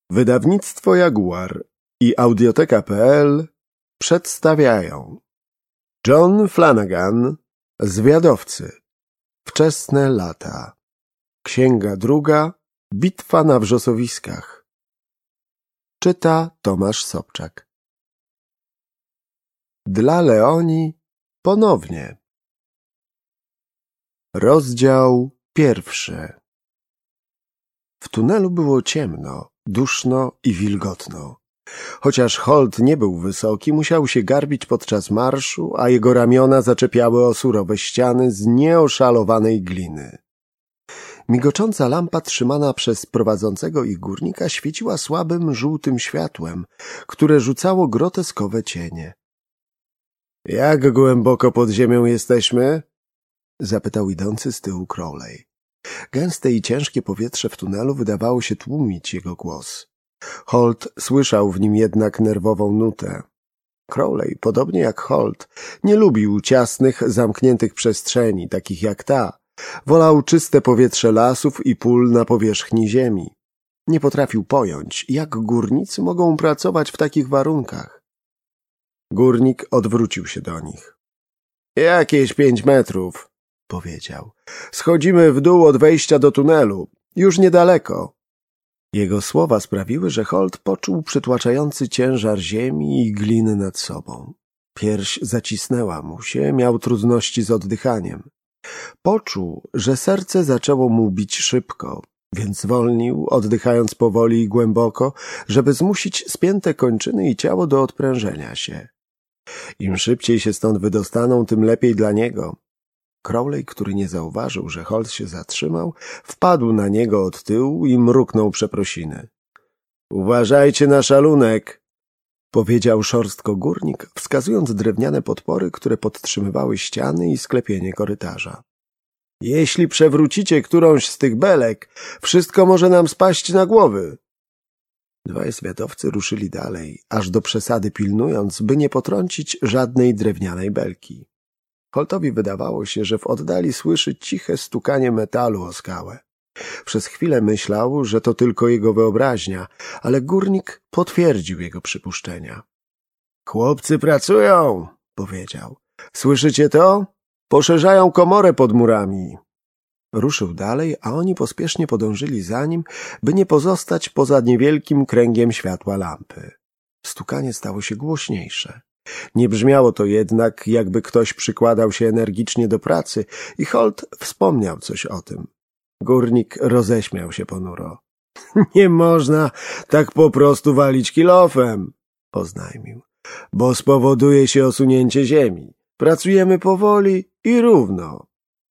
Wydawnictwo Jaguar i Audioteka.pl przedstawiają John Flanagan, Zwiadowcy. Wczesne lata. Księga druga. Bitwa na wrzosowiskach. Czyta Tomasz Sobczak. Dla Leonii ponownie. Rozdział 1. W tunelu było ciemno, duszno i wilgotno. Chociaż Holt nie był wysoki, musiał się garbić podczas marszu, a jego ramiona zaczepiały o surowe ściany z nieoszalowanej gliny. Migocząca lampa trzymana przez prowadzącego ich górnika świeciła słabym, żółtym światłem, które rzucało groteskowe cienie. — Jak głęboko pod ziemią jesteśmy? — zapytał idący z tyłu Crowley. Gęste i ciężkie powietrze w tunelu wydawało się tłumić jego głos. Holt słyszał w nim jednak nerwową nutę. Crowley, podobnie jak Holt, nie lubił ciasnych, zamkniętych przestrzeni, takich jak ta. Wolał czyste powietrze lasów i pól na powierzchni ziemi. Nie potrafił pojąć, jak górnicy mogą pracować w takich warunkach. Górnik odwrócił się do nich. — Jakieś 5 metrów — powiedział. — Schodzimy w dół od wejścia do tunelu. Już niedaleko. Jego słowa sprawiły, że Holt poczuł przytłaczający ciężar ziemi i gliny nad sobą. Pierś zacisnęła mu się, miał trudności z oddychaniem. Poczuł, że serce zaczęło mu bić szybko, więc zwolnił, oddychając powoli i głęboko, żeby zmusić spięte kończyny i ciało do odprężenia się. Im szybciej się stąd wydostaną, tym lepiej dla niego. Crowley, który nie zauważył, że Holt się zatrzymał, wpadł na niego od tyłu i mruknął przeprosiny. — Uważajcie na szalunek! — powiedział szorstko górnik, wskazując drewniane podpory, które podtrzymywały ściany i sklepienie korytarza. — Jeśli przewrócicie którąś z tych belek, wszystko może nam spaść na głowy. Dwaj zwiadowcy ruszyli dalej, aż do przesady pilnując, by nie potrącić żadnej drewnianej belki. Holtowi wydawało się, że w oddali słyszy ciche stukanie metalu o skałę. Przez chwilę myślał, że to tylko jego wyobraźnia, ale górnik potwierdził jego przypuszczenia. — Chłopcy pracują — powiedział. — Słyszycie to? Poszerzają komorę pod murami. Ruszył dalej, a oni pospiesznie podążyli za nim, by nie pozostać poza niewielkim kręgiem światła lampy. Stukanie stało się głośniejsze. Nie brzmiało to jednak, jakby ktoś przykładał się energicznie do pracy i Holt wspomniał coś o tym. Górnik roześmiał się ponuro. — Nie można tak po prostu walić kilofem — oznajmił — bo spowoduje się osunięcie ziemi. Pracujemy powoli i równo.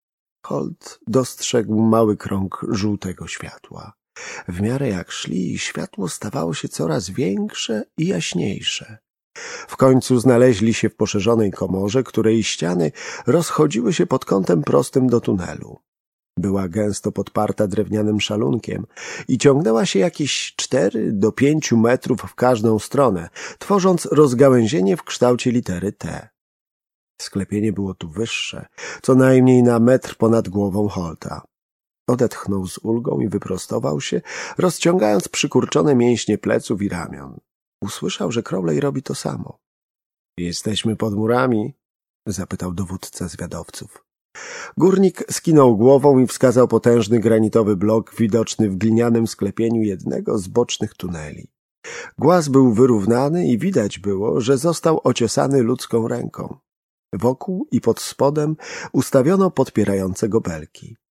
Holt dostrzegł mały krąg żółtego światła. W miarę jak szli, światło stawało się coraz większe i jaśniejsze. W końcu znaleźli się w poszerzonej komorze, której ściany rozchodziły się pod kątem prostym do tunelu. Była gęsto podparta drewnianym szalunkiem i ciągnęła się jakieś 4 do 5 metrów w każdą stronę, tworząc rozgałęzienie w kształcie litery T. Sklepienie było tu wyższe, co najmniej na metr ponad głową Holta. Odetchnął z ulgą i wyprostował się, rozciągając przykurczone mięśnie pleców i ramion. Usłyszał, że Crowley robi to samo. — Jesteśmy pod murami? — zapytał dowódca zwiadowców. Górnik skinął głową i wskazał potężny granitowy blok widoczny w glinianym sklepieniu jednego z bocznych tuneli. Głaz był wyrównany i widać było, że został ociosany ludzką ręką. Wokół i pod spodem ustawiono podpierające go belki.